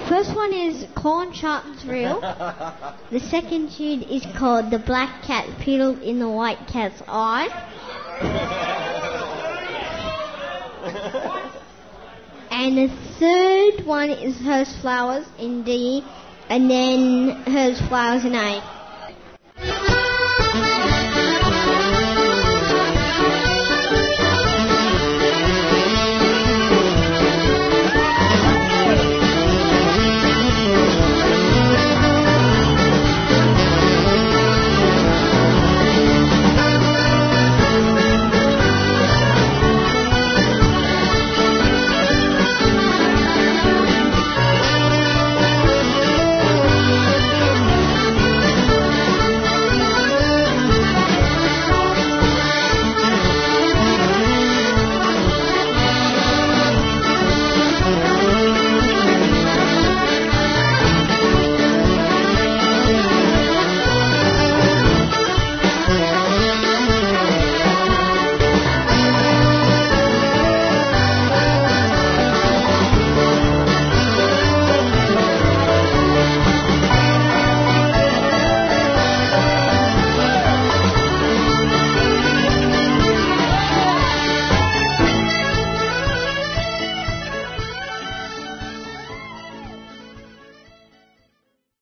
First one is Corn Sharp's Reel. The second tune is called The Black Cat Peeled in the White Cat's Eye. And the third one is Hers Flowers in D, and then Hers Flowers in A.